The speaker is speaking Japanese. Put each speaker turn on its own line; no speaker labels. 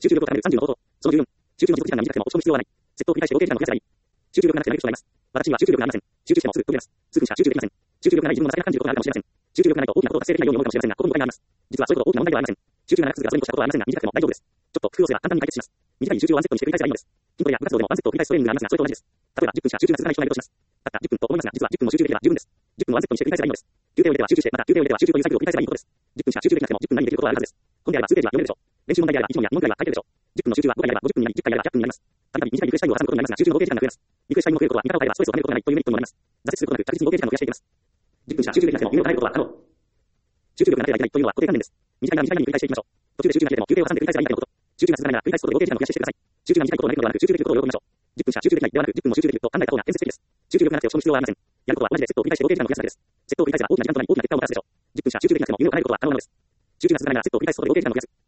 集中力を高める30の方法。その14、集中の持続時間が短くても落ち込む必要はない。セットを繰り返して合計時間を増やせばいい。集中力がなくてもやることがあります。私には集中力がありません。集中してもすぐ途切れます。すぐにしか集中できません。集中力がない自分も情けなく感じることがあるかもしれません。集中力がないと大きなことを達成できないように思うかもしれませんが、ここに誤解があります。実はそういうこと大きな問題ではありません。集中がなくすぐ遊びに越したことはありませんが、短くても大丈夫です。ちょっと工夫をすれば簡単に解決します。短い集中をワンセットにして繰り返せばいいのです。筋トレや部活動でもワンセットを繰り返すトレーニングがありますが、それと同じです。例えば10分しか集中が続かない人がいるとします。たった10分と思いますが、実は10分も集中できれば十分です。10分をワンセットにして繰り返せばいいのです。休憩を入れては集中して、また休憩を入れては集中というサイクルを繰り返せばいいことです。10分しか集中できなくても10分内にできることはあるはずです。本であれば数ページは読めるでしょう。練習問題であれば1問や2問くらいは解けるでしょう。10分の集中は5回やれば50分になり、10回やれば100分になります。たびたび短いリクエストタイムを挟むことになりますが、集中の合計時間が増えます。リクエストタイムを増えることは、味方を変えればストレスを溜めることがないというメリットもあります。挫折することなく確実に合計時間を増やしていきます。10分しか集中できなくても夢を変えることは可能。集中力がなければいけないというのは固定観念です。短いが短いように繰り返していきましょう。途中で集中が切れても休憩を挟んで繰り返せばいいだけのこと。集中が続かないなら繰り返すことで合計時間を増やしていってください。集中が短いことを嘆くことではなく、集中できることを喜びましょう。10分しか集中できないではなく、10分も集中できると考えた方が建設的です。集中力がなくて落ち込む必要はありません。やることは同じでセットを繰り返して合計時間を増やすだけです。セットを繰り返せば大きな時間となり大きな結果をもたらすでしょう。10分しか集中できなくても夢を叶えることは可能なのです。集中が続かないならセットを繰り返すことで合計時間を増やす。